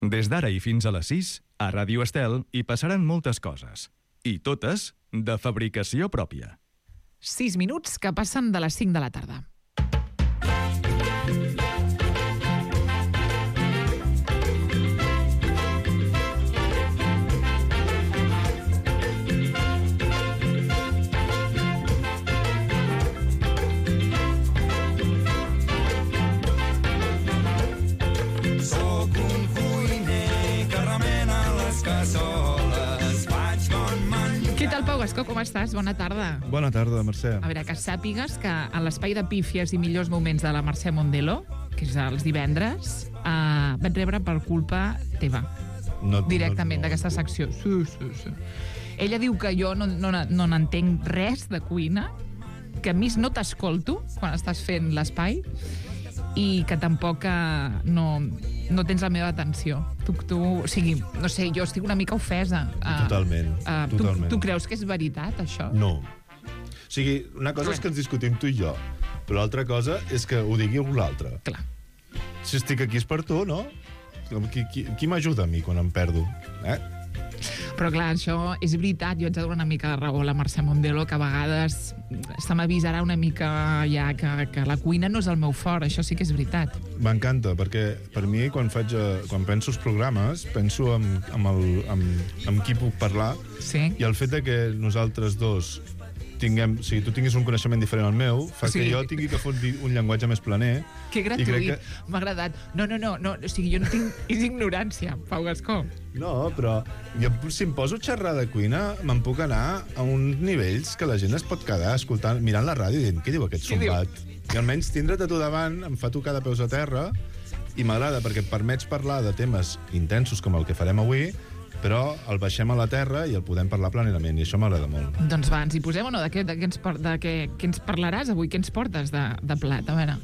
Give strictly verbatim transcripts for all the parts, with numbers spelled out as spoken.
Des d'ara i fins a les sis, a Ràdio Estel hi passaran moltes coses. I totes de fabricació pròpia. sis minuts que passen de les cinc de la tarda. Què tal, Pau Gascó? Com estàs? Bona tarda. Bona tarda, Mercè. A veure, que sàpigues que en l'espai de pífies i millors moments de la Mercè Mondelo, que és els divendres, eh, vaig rebre per culpa teva. No, Directament, no, no, d'aquesta no. secció. Sí, sí, sí. Ella diu que jo no, no, no n'entenc res de cuina, que a mi no t'escolto quan estàs fent l'espai i que tampoc eh, no, no tens la meva atenció. Tu, tu, o sigui, no sé, jo estic una mica ofesa. Eh, Totalment, eh, totalment. Tu, tu creus que és veritat, això? No. O sigui, una cosa és que ens discutim tu i jo, però l'altra cosa és que ho digui algú l'altre. Clar. Si estic aquí és per tu, no? Qui, qui, qui m'ajuda a mi quan em perdo? Eh? Però clar, això és veritat, jo haig de donar una mica de raó a la Mercè Mondelo, que a vegades se m'avisarà una mica ja que, que la cuina no és el meu fort, això sí que és veritat. M'encanta, perquè per mi, quan, faig, eh, quan penso els programes, penso en, en, el, en, en qui puc parlar, Sí. i el fet de que nosaltres dos tinguem, o sigui, tu tinguis un coneixement diferent al meu, fa Sí. que jo tingui que fer un, un llenguatge més planer. Que I gratuït, crec que... m'ha agradat. No, no, no, no, o sigui, jo no tinc... És ignorància, Pau Gascó. No, però jo, si em poso a xerrar de cuina, me'n puc anar a uns nivells que la gent es pot quedar escoltant, mirant la ràdio i dient, què diu aquest Què diu? sombat? I almenys tindre't a tu davant em fa tocar de peus a terra i m'agrada perquè et permets parlar de temes intensos com el que farem avui, però el baixem a la terra i el podem parlar plenament, i això m'agrada molt. Doncs va, ens hi posem o no? De què, de què, ens, par de què, què ens parlaràs avui? Què ens portes de, de plat? A veure.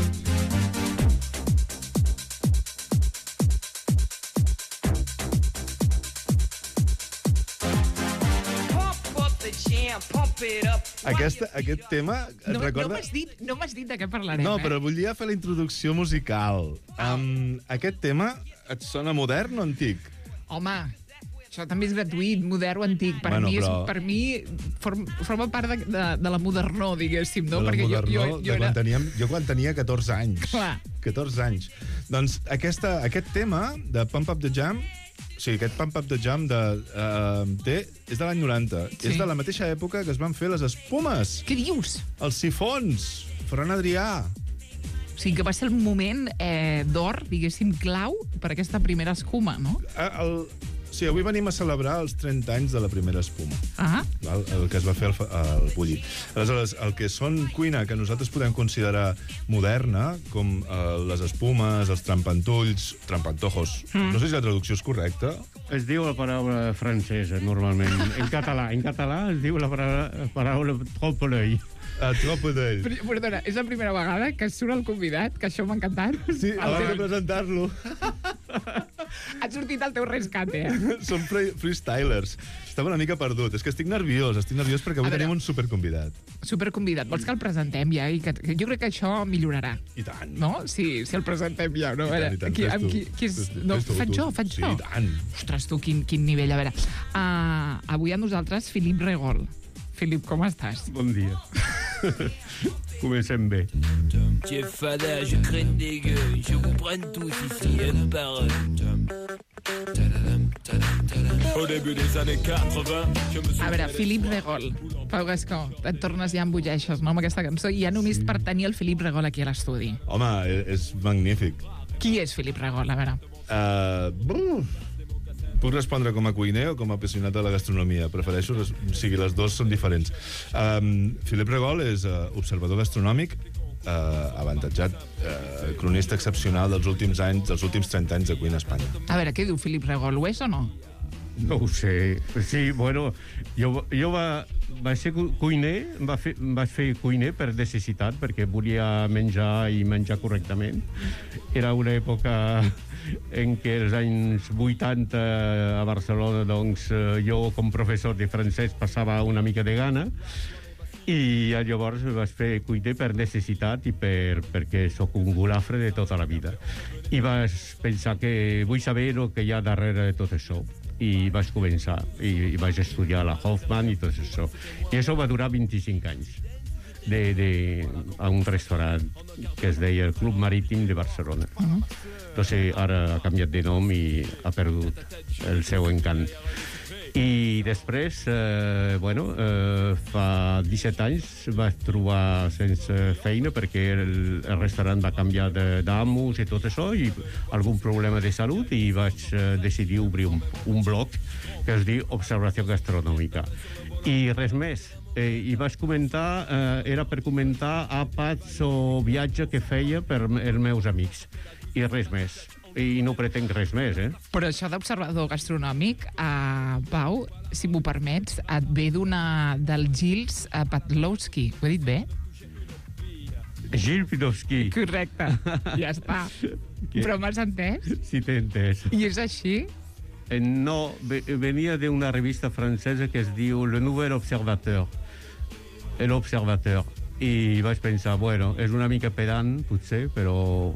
Aquesta, aquest tema et No, recorda... no m'has dit, no m'has dit de què parlarem, No, eh? però volia fer la introducció musical. Um, aquest tema et sona modern o antic? Home, això també és gratuït, modern o antic. Per Bueno, mi, és, però- per mi form, forma part de, de, de la modernó, diguéssim, no? De la Perquè modernó, jo, jo, jo de era... quan teníem, jo quan tenia catorze anys. Clar. catorze anys. Doncs aquesta, aquest tema de Pump Up the Jam, o sigui, aquest Pump Up the Jam de, uh, té, és de l'any noranta. Sí. És de la mateixa època que es van fer les espumes, Què dius? els sifons, Ferran Adrià. O sigui, que va ser el moment eh, d'or, diguéssim, clau per aquesta primera escuma, no? Eh, El, o sigui, avui venim a celebrar els trenta anys de la primera espuma. Ah, Val? El que es va fer al, al bulli. Aleshores, el que són cuina que nosaltres podem considerar moderna, com eh, les espumes, els trampantulls, trampantojos, mm. no sé si la traducció és correcta. Es diu la paraula francesa, normalment. En català, en català es diu la paraula, paraula trompe-l'œil. A tropa d'ell. però, perdona, és la primera vegada que surt el convidat, que això m'ha encantat. Sí, abans de presentar-lo. Ha sortit el teu rescate, eh? Som free freestylers. Estava una mica perdut. És que estic nerviós, estic nerviós perquè avui A veure. tenim un superconvidat. Superconvidat. Vols que el presentem ja? I que, que jo crec que això millorarà. I tant. No? Sí, si el presentem ja. No? A I veure, tant, i tant. qui, Fes amb tu. qui, qui és... Fes tu, No, fes tu, faig tu. jo, faig Sí, jo. i tant. Ostres, tu, quin, quin nivell. A veure, uh, avui amb nosaltres Felip Regol. Felip, com estàs? Bon dia. Comencem bé. J'ai fada, je craigne des gueux, je vous prenne tous ici, un par un. Au début des années quatre-vingts, je me A veure, Felip Regol. Pau Gascó, et tornes ja amb bulleixes, no?, amb aquesta cançó, i ja només per tenir el Felip Regol aquí a l'estudi. Home, e- és magnífic. Qui és Felip Regol? A veure. Uh, bruf. Puc respondre com a cuiner o com a apassionat de la gastronomia. Prefereixo, les, o sigui, les dues són diferents. Um, Felip Regol és uh, observador gastronòmic, uh, avantatjat, uh, cronista excepcional dels últims anys, dels últims trenta anys de cuina a Espanya. A veure, què diu Felip Regol? Ho és o no? No ho sé. Sí, bueno, jo, jo va, vaig ser cu- cuiner, va fer, vaig fer cuiner per necessitat, perquè volia menjar i menjar correctament. Era una època en què els anys vuitanta a Barcelona, doncs, eh, jo com professor de francès passava una mica de gana I llavors vaig fer cuiner per necessitat i per, perquè sóc un golafre de tota la vida. I vaig pensar que vull saber el que hi ha darrere de tot això. I vaig començar, i, i vaig estudiar a la Hoffman i tot això. I això va durar vint-i-cinc anys. De, de, a un restaurant que es deia el Club Marítim de Barcelona. Uh-huh. Entonces, ara ha canviat de nom i ha perdut el seu encant. I després, eh, bueno, eh, fa disset anys vaig trobar sense feina perquè el, el restaurant va canviar d'amos i tot això, i algun problema de salut, i vaig eh, decidir obrir un, un blog que es diu Observació Gastronòmica. I res més. Eh, I vaig comentar, eh, era per comentar àpats o viatge que feia per els meus amics. I res més. I no pretenc res més, eh? Però això d'observador gastronòmic, eh, Pau, si m'ho permets, et ve d'una del Gilles Patlowski. Ho he dit bé? Gilles Patlowski. Correcte, ja està. Però m'has entès? Sí, t'he entès. I és així? Eh, no, venia d'una revista francesa que es diu Le Nouvel Observateur. L'Observateur. I vaig pensar, bueno, és una mica pedant, potser, però...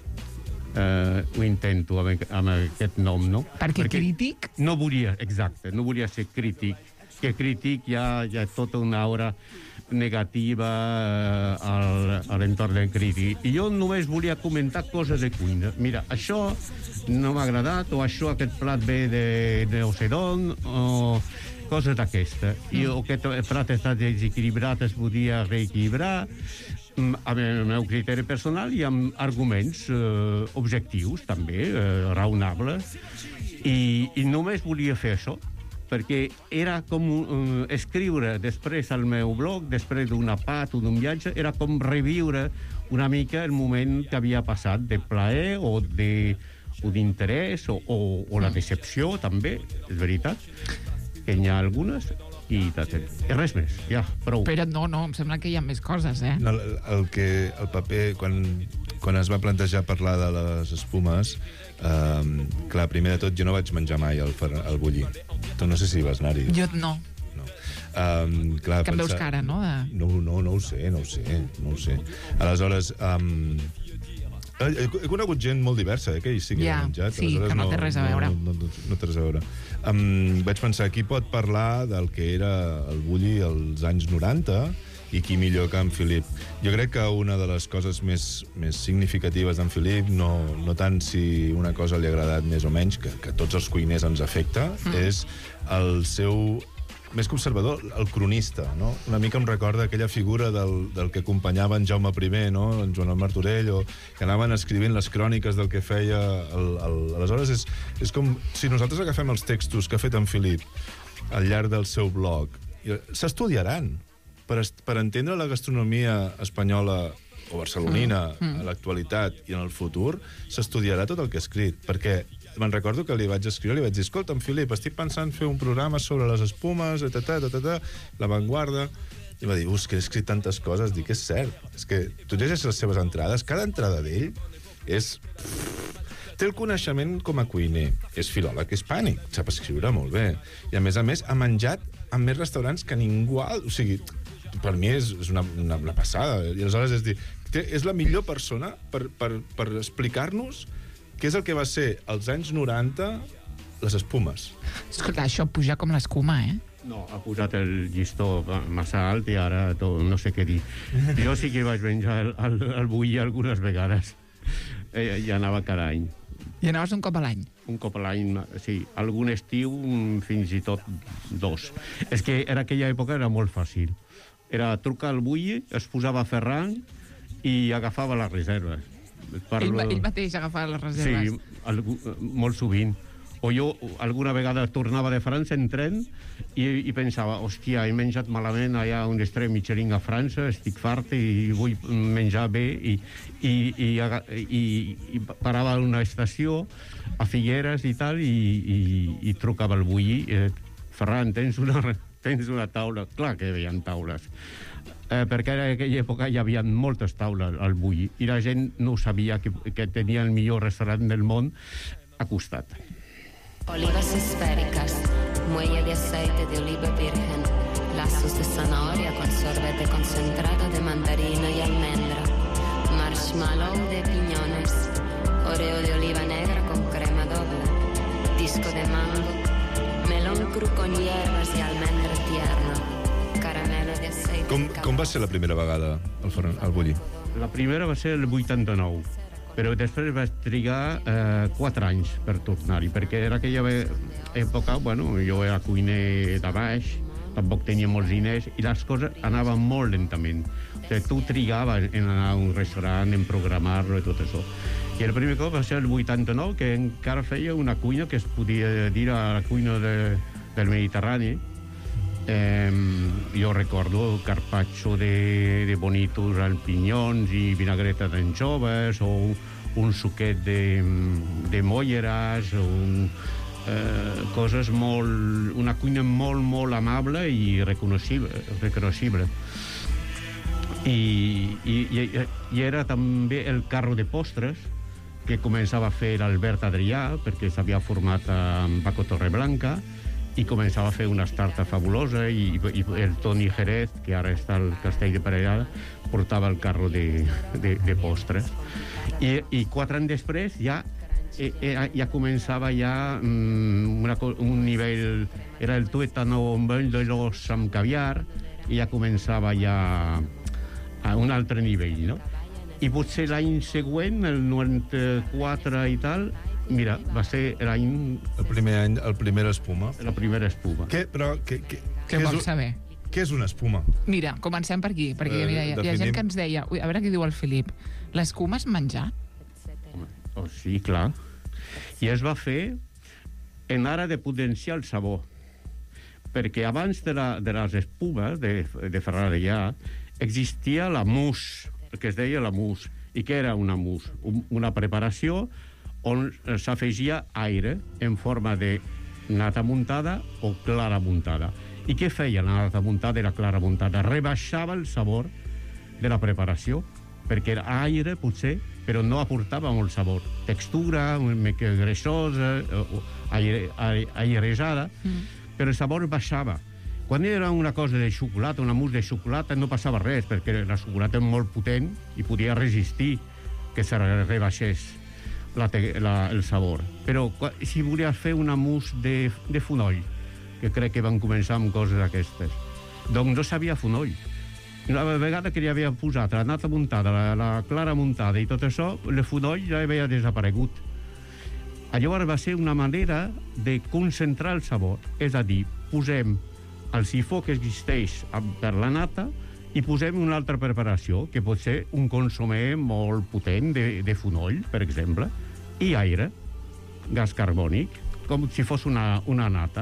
Uh, ho intento amb, amb aquest nom, no? Perquè, Perquè crític? No volia, exacte, no volia ser crític. Que crític hi ha, hi ha tota una aura negativa uh, al, a l'entorn del crític. I jo només volia comentar coses de cuina. Mira, això no m'ha agradat, o això, aquest plat ve de, de no sé d'on, o coses d'aquesta. I o aquest plat està desequilibrat, es podia reequilibrar, amb el meu criteri personal i amb arguments eh, objectius, també, eh, raonables. I, I només volia fer això, perquè era com eh, escriure després al meu blog, després d'un apat o d'un viatge, era com reviure una mica el moment que havia passat de plaer o de o d'interès o, o, o la decepció, també, és veritat, que n'hi ha algunes. I, I res més, ja, prou. Però no, no, em sembla que hi ha més coses, eh? No, el, el que el paper, quan, quan es va plantejar parlar de les espumes, eh, clar, primer de tot, jo no vaig menjar mai el, el bulli. Tu no sé si vas anar-hi. Jo no. No. Um, clar, que em veus pensar... cara, no? De... No, no, no ho sé, no ho sé, no ho sé. Aleshores, um, he, he conegut gent molt diversa, eh, que hi sí que ja, ha menjat. Sí, aleshores, que no té res a veure. No, no, no, no té res a veure. Um, vaig pensar, qui pot parlar del que era el bulli als anys noranta i qui millor que en Filip. Jo crec que una de les coses més, més significatives d'en Filip, no, no tant si una cosa li ha agradat més o menys, que, que tots els cuiners ens afecta, mm. és el seu... més que observador, el cronista, no? Una mica em recorda aquella figura del, del que acompanyava en Jaume primer, no? En Joan Martorell, o que anaven escrivint les cròniques del que feia... El, el... Aleshores, és, és com si nosaltres agafem els textos que ha fet en Filip al llarg del seu blog, s'estudiaran per, per entendre la gastronomia espanyola o barcelonina mm. Mm. a l'actualitat i en el futur, s'estudiarà tot el que ha escrit, perquè me'n recordo que li vaig escriure, li vaig dir, escolta'm, Filip, estic pensant fer un programa sobre les espumes, ta, ta, ta, ta, La Vanguarda, i va dir, us, que he escrit tantes coses, dic, és cert, és que tu llegeixes les seves entrades, cada entrada d'ell és... Té el coneixement com a cuiner, és filòleg hispànic, sap escriure molt bé, i a més a més ha menjat en més restaurants que ningú alt, o sigui, per mi és, és una, una, una passada, i aleshores és dir, té, és la millor persona per, per, per explicar-nos què és el que va ser als anys noranta les espumes. Escolta, això puja com l'escuma, eh? No, ha posat el llistó massa alt i ara tot, no sé què dir. Jo sí que vaig menjar el, el, el bulli algunes vegades. Eh, I anava cada any. I anaves un cop a l'any? Un cop a l'any, sí. Algun estiu, fins i tot dos. És que en aquella època era molt fàcil. Era trucar al bulli, es posava a Ferran i agafava les reserves. Parlo... Ell, ell mateix agafava les reserves? Sí, algú, molt sovint. O jo alguna vegada tornava de França en tren i, i pensava, hòstia, he menjat malament allà on estrella Michelin a França, estic fart i vull menjar bé, i, i, i, i, i parava a una estació a Figueres i tal, i, i, i trucava el bulli. Eh, Ferran, tens una, tens una taula? Clar que hi havia taules. Eh, perquè en aquella època hi havia moltes taules al bulli i la gent no sabia que, que tenia el millor restaurant del món a costat. Olivas esféricas, muelle de aceite de oliva virgen, lazos de zanahoria con sorbete concentrado de mandarina y almendra, marshmallow de piñones, oreo de oliva negra con crema doble, disco de mango, melón cru con hierbas y almendra tierna, caramelo de aceite. Com, de com va ser la primera vegada al, forn, al bullir? La primera va ser el vuitanta-nou, però després vaig trigar eh, quatre anys per tornar-hi, perquè era aquella època, bueno, jo era cuiner de baix, tampoc tenia molts diners, i les coses anaven molt lentament. O sigui, tu trigaves en anar a un restaurant, en programar-lo i tot això. I el primer cop va ser el vuitanta-nou, que encara feia una cuina que es podia dir a la cuina de, del Mediterrani. Eh, jo recordo carpaccio de, de bonitos amb pinyons i vinagreta d'anxoves, o un, un suquet de, de molleres, o un, eh, coses molt... Una cuina molt, molt amable i reconocible. reconocible. I, i, i, i era també el carro de postres que començava a fer l'Albert Adrià, perquè s'havia format amb Paco Torreblanca, i començava a fer una tarta fabulosa, i, i el Toni Jerez, que ara està al Castell de Parellada, portava el carro de, de, de postres. I, i quatre anys després ja, ja començava ja una, un nivell... Era el tuétano amb vell de l'os amb caviar, i ja començava ja a un altre nivell, no? I potser l'any següent, el noranta-quatre i tal, mira, va ser l'any... El primer any, el primer espuma. La primera espuma. Què, però, què, què, Què vols saber? Què és una espuma? Mira, comencem per aquí, perquè Eh, mira, hi, ha- hi ha definim- gent que ens deia... Ui, a veure què diu el Filip. L'escuma és menjar? Oh, sí, clar. I es va fer en ara de potenciar el sabor. Perquè abans de, la, de les espumes de, de Ferrara Adrià existia la mousse, el que es deia la mousse. I què era una mousse? Un, una preparació on s'afegia aire en forma de nata muntada o clara muntada. I què feia la nata muntada i la clara muntada? Rebaixava el sabor de la preparació, perquè era aire, potser, però no aportava molt sabor. Textura, una mica greixosa, aire, aire, airesada, mm. però el sabor baixava. Quan era una cosa de xocolata, una mousse de xocolata, no passava res, perquè la xocolata és molt potent i podia resistir que se rebaixés la, la, el sabor. Però si volies fer una mousse de, de fonoll, que crec que van començar amb coses d'aquestes, doncs no sabia fonoll. Una vegada que li havia posat la nata muntada, la, la clara muntada i tot això, el fonoll ja havia desaparegut. Llavors va ser una manera de concentrar el sabor, és a dir, posem el sifó que existeix per la nata i posem una altra preparació, que pot ser un consomé molt potent de, de fonoll, per exemple, i aire, gas carbònic, com si fos una, una nata.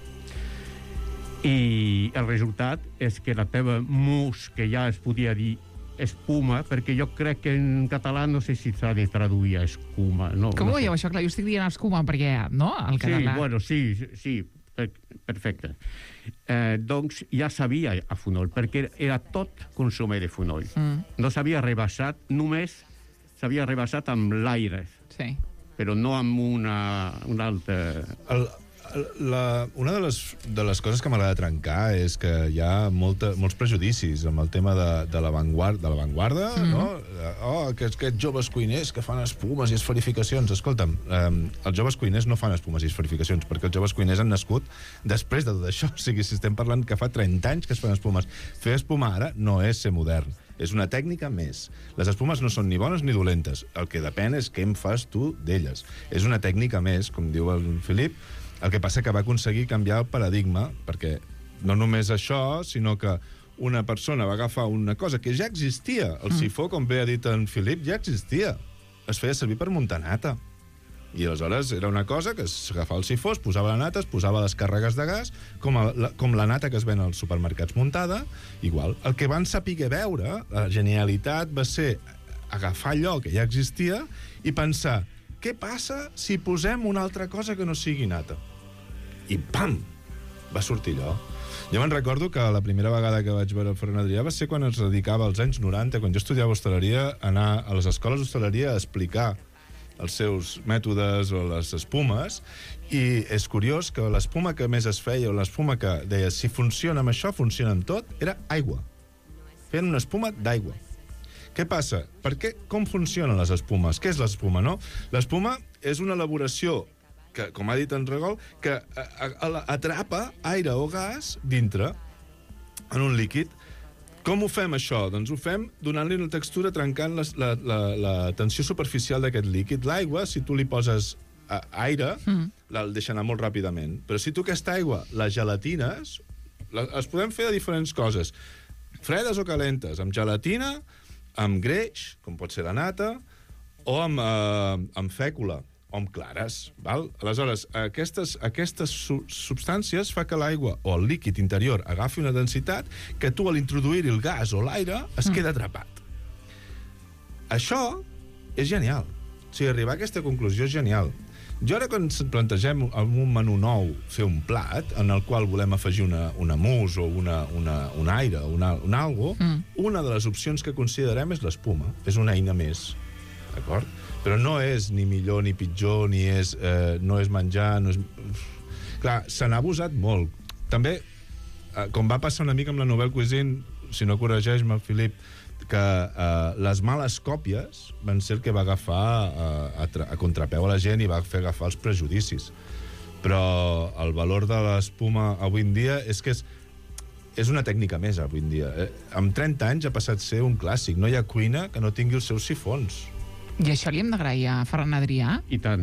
I el resultat és que la teva mousse, que ja es podia dir espuma, perquè jo crec que en català no sé si s'ha de traduir a escuma. No, Com no ho sé. veieu, això? Clar, jo estic dient escuma perquè, no?, el català. Sí, bueno, sí, sí, per, perfecte. Eh, doncs ja sabia a fonoll, perquè era tot consomé de fonoll. Mm. No s'havia rebaixat, només s'havia rebaixat amb l'aire, Sí. però no amb una, una altra... El, la, una de les, de les coses que m'agrada trencar és que hi ha molta, molts prejudicis amb el tema de, de l'avantguarda, de l'avantguarda, mm. no? Oh, aquests, aquests joves cuiners que fan espumes i esferificacions. Escolta'm, eh, els joves cuiners no fan espumes i esferificacions, perquè els joves cuiners han nascut després de tot això. O sigui, si estem parlant que fa trenta anys que es fan espumes. Fer espuma ara no és ser modern. És una tècnica més. Les espumes no són ni bones ni dolentes. El que depèn és què en fas tu d'elles. És una tècnica més, com diu el Filip. El que passa que va aconseguir canviar el paradigma, perquè no només això, sinó que una persona va agafar una cosa que ja existia. El sifó, com bé ha dit en Filip, ja existia. Es feia servir per muntar nata. I aleshores era una cosa que s'agafava el sifó, es posava la nata, es posava les càrregues de gas, com, a, la, com la nata que es ven als supermercats muntada, igual. El que van saber veure, la genialitat, va ser agafar allò que ja existia i pensar, què passa si posem una altra cosa que no sigui nata? I pam! Va sortir allò. Jo me'n recordo que la primera vegada que vaig veure el Ferran Adrià va ser quan es dedicava als anys noranta, quan jo estudiava hostaleria, anar a les escoles d'hostaleria a explicar els seus mètodes o les espumes, i és curiós que l'espuma que més es feia, o l'espuma que deia, si funciona amb això, funciona amb tot, era aigua. Feien una espuma d'aigua. Què passa? Per què? Com funcionen les espumes? Què és l'espuma, no? L'espuma és una elaboració que, com ha dit en Regol, que atrapa aire o gas dintre, en un líquid. Com ho fem, això? Doncs ho fem donant-li una textura, trencant la, la, la, la tensió superficial d'aquest líquid. L'aigua, si tu li poses a, aire, mm. el deixa anar molt ràpidament. Però si tu aquesta aigua, les gelatines, les, les podem fer de diferents coses. Fredes o calentes, amb gelatina, amb greix, com pot ser la nata, o amb, eh, amb fècula, o amb clares. Val? Aleshores, aquestes, aquestes su substàncies fa que l'aigua o el líquid interior agafi una densitat que tu, a l'introduir-hi el gas o l'aire, es queda atrapat. Això és genial. O sigui, arribar a aquesta conclusió és genial. Jo ara, quan plantegem en un menú nou fer un plat en el qual volem afegir una, una mousse o una, una, un aire o una, un algo, mm. una de les opcions que considerem és l'espuma. És una eina més. D'acord? Però no és ni millor ni pitjor, ni és, eh, no és menjar... No és... Clar, se n'ha abusat molt. També, eh, com va passar una mica amb la Nouvelle Cuisine, si no corregeix-me, Filip, que eh, les males còpies van ser el que va agafar eh, a, a contrapeu a la gent i va fer agafar els prejudicis. Però el valor de l'espuma avui en dia és que és, és una tècnica més avui en dia. Eh, amb trenta anys ha passat a ser un clàssic. No hi ha cuina que no tingui els seus sifons. I això li hem d'agrair a Ferran Adrià? I tant.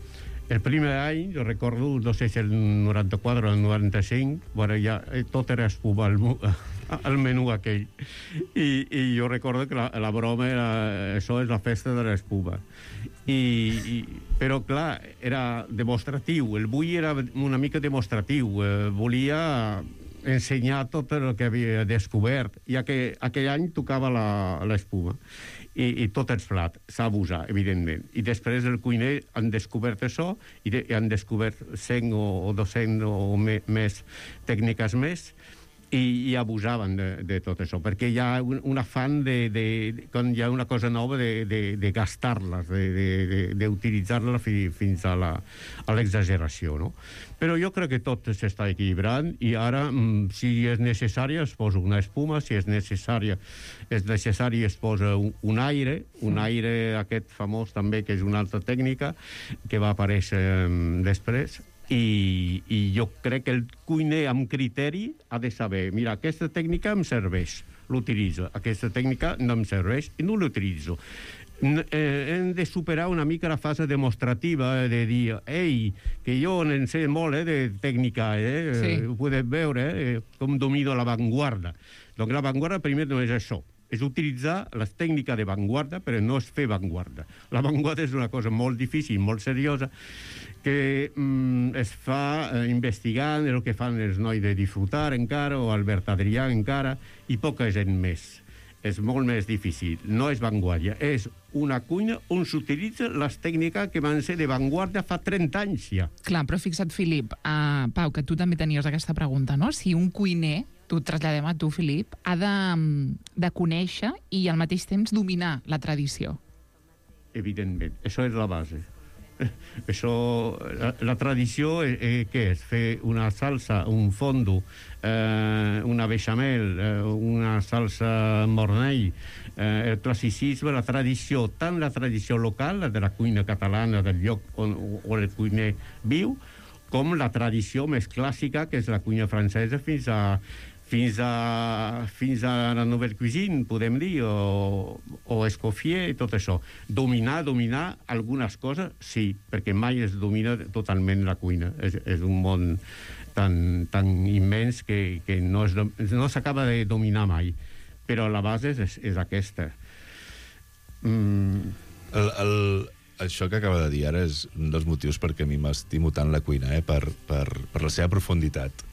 El primer any, jo recordo, no sé si el noranta-quatre o el noranta-cinc, bueno, ja tot era espuma al, al menú aquell. I, i jo recordo que la, la broma era, això és la festa de l'espuma. I, i, però, clar, era demostratiu. El Bull era una mica demostratiu. Eh, volia ensenyar tot el que havia descobert. I aquell, aquell any tocava l'espuma. I, i tot el plat s'ha abusat, evidentment. I després el cuiner han descobert això i, de, i han descobert cent o, o dos-cents o me, més tècniques més i, i abusaven de, de tot això, perquè hi ha un, un afany de, de, de, quan hi ha una cosa nova de, de, de gastar-les, d'utilitzar-les fi, fins a l'exageració, no? Però jo crec que tot s'està equilibrant i ara, si és necessària, es posa una espuma, si és necessària, és necessari es posa un, un aire, un aire aquest famós també, que és una altra tècnica, que va aparèixer um, després, i, i jo crec que el cuiner amb criteri ha de saber, mira, aquesta tècnica em serveix, l'utilitzo, aquesta tècnica no em serveix i no l'utilitzo. Eh, hem de superar una mica la fase demostrativa de dir, ei, que jo en sé molt eh, de tècnica, eh? Sí. Ho podeu veure, eh? Com domino l'avantguarda. Doncs l'avantguarda primer no és això, és utilitzar les tècniques de vanguarda, però no és fer vanguarda. L'avantguarda és una cosa molt difícil, molt seriosa, que mm, es fa eh, investigant el que fan els nois de Disfrutar encara, o Albert Adrià encara, i poca gent més. És molt més difícil. No és vanguardia, és una cuina on s'utilitzen les tècniques que van ser de vanguardia fa trenta anys ja. Clar, però fixa't, Filip, uh, Pau, que tu també tenies aquesta pregunta, no? Si un cuiner, t'ho traslladem a tu, Filip, ha de, de conèixer i al mateix temps dominar la tradició. Evidentment, això és la base. Això, la, la tradició eh, eh, què és? Fer una salsa, un fondo, eh, una bechamel, eh, una salsa mornell, eh, el classicisme, la tradició, tant la tradició local, la de la cuina catalana del lloc on, on el cuiner viu, com la tradició més clàssica, que és la cuina francesa, fins a fins a, fins a la Nouvelle Cuisine, podem dir, o, o Escoffier i tot això. Dominar, dominar algunes coses, sí, perquè mai es domina totalment la cuina. És, és un món tan, tan immens que, que no, es, no s'acaba de dominar mai. Però la base és, és aquesta. Mm. El, el, això que acaba de dir ara és un dels motius perquè a mi m'estimo tant la cuina, eh? per, per, per la seva profunditat.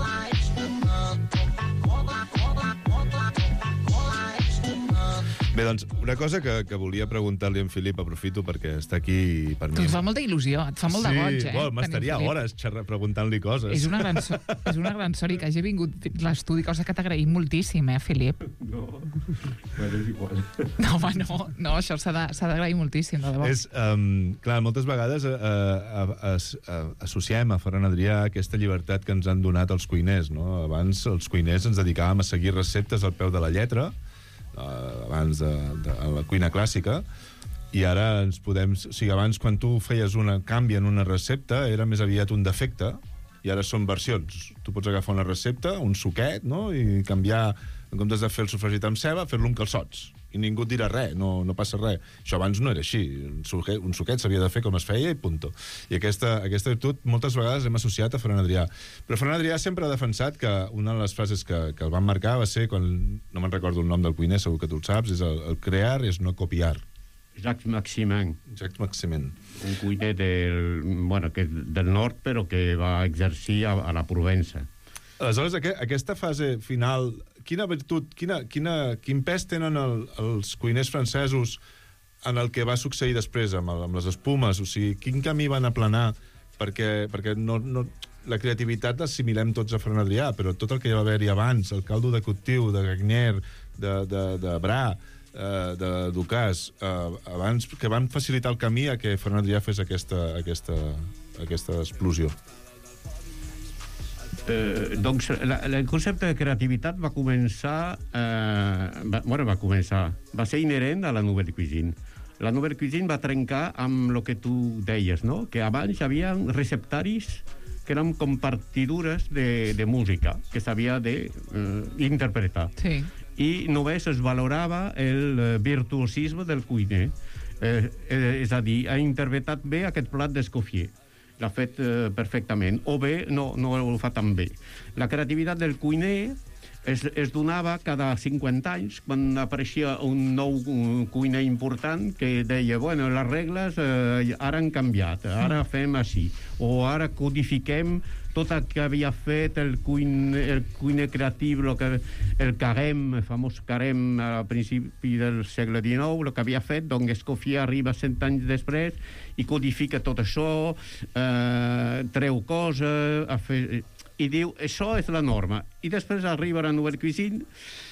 Bé, doncs Doncs una cosa que, que volia preguntar-li a en Filip, aprofito perquè està aquí per mi. Tu et fa molta il·lusió, et fa molt de goig, eh? Sí, m'estaria hores xerrar, preguntant-li coses. És una gran, so és una gran sort i que hagi vingut a l'estudi, cosa que t'agraïm moltíssim, eh, Filip? No, bueno, és igual. No, home, no, no això s'ha d'agrair moltíssim, de debò. És, um, clar, moltes vegades uh, uh, uh, uh, associem a Ferran Adrià aquesta llibertat que ens han donat els cuiners, no? Abans els cuiners ens dedicàvem a seguir receptes al peu de la lletra, uh, abans de, de la cuina clàssica, i ara ens podem... O sigui, abans, quan tu feies un canvi en una recepta, era més aviat un defecte, i ara són versions. Tu pots agafar una recepta, un suquet, no?, i canviar, en comptes de fer el sofregit amb ceba, fer-lo amb calçots. I ningú et dirà res, no, no passa res. Això abans no era així. Un suquet, un suquet s'havia de fer com es feia i punto. I aquesta, aquesta virtut moltes vegades hem associat a Ferran Adrià. Però Ferran Adrià sempre ha defensat que una de les frases que, que el van marcar va ser, quan no me'n recordo el nom del cuiner, segur que tu el saps, és el, el crear és no copiar. Jacques Maximin. Jacques Maximin. Un cuiner del, bueno, que del nord, però que va exercir a, a la Provença. Aleshores, aqu aquesta fase final, quina virtut, quina, quina, quin pes tenen el, els cuiners francesos en el que va succeir després amb, el, amb les espumes? O sigui, quin camí van aplanar? Perquè, perquè no, no, la creativitat l'assimilem tots a Ferran Adrià, però tot el que hi va haver-hi abans, el caldo de Cotiu, de Gagnier, de, de, de Bra, eh, de Ducasse, eh, abans, que van facilitar el camí a que Ferran Adrià fes aquesta, aquesta, aquesta explosió. Eh, doncs la, la, el concepte de creativitat va començar eh, va, bueno, va començar va ser inherent a la nouvelle cuisine. La nouvelle cuisine va trencar amb el que tu deies, no? Que abans hi havia receptaris que eren com partitures de, de música que s'havia d'interpretar. Sí. I només es valorava el virtuosisme del cuiner. Eh, eh, és a dir, ha interpretat bé aquest plat d'Escoffier. L'ha fet eh, perfectament, o bé no, no ho fa tan bé. La creativitat del cuiner es, es donava cada cinquanta anys, quan apareixia un nou un cuiner important que deia, bueno, les regles eh, ara han canviat, ara fem així, o ara codifiquem tot el que havia fet el cuiner, el cuiner creatiu, el, que, el Carême, el famós Carême al principi del segle dinou, el que havia fet, doncs Escoffier arriba cent anys després i codifica tot això, eh, treu coses, fe... i diu, això és la norma. I després arriba la nouvelle cuisine,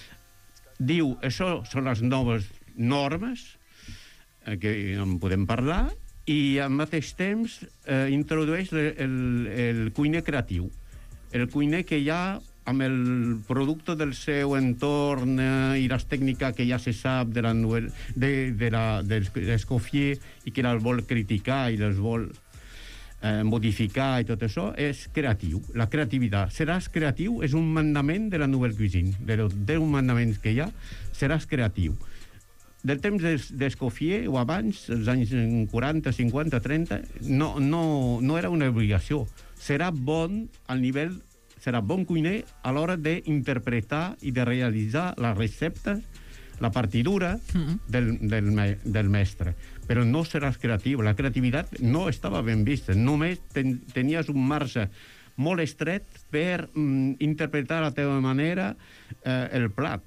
diu, això són les noves normes, eh, que en podem parlar, i al mateix temps eh, introdueix el, el, el cuiner creatiu. El cuiner que ja, amb el producte del seu entorn eh, i les tècniques que ja se sap de la novel, de, de la, d'Escoffier i que les vol criticar i les vol eh, modificar i tot això, és creatiu. La creativitat. Seràs creatiu és un mandament de la nouvelle cuisine. De los deu mandaments que hi ha, seràs creatiu. Del temps d'Escoffier, o abans, els anys quaranta, cinquanta, trenta, no, no, no era una obligació. Serà bon al nivell, serà bon cuiner a l'hora d'interpretar i de realitzar les receptes, la partitura del, del, del mestre. Però no seràs creatiu. La creativitat no estava ben vista. Només ten, tenies un marge molt estret per mm, interpretar a la teva manera eh, el plat.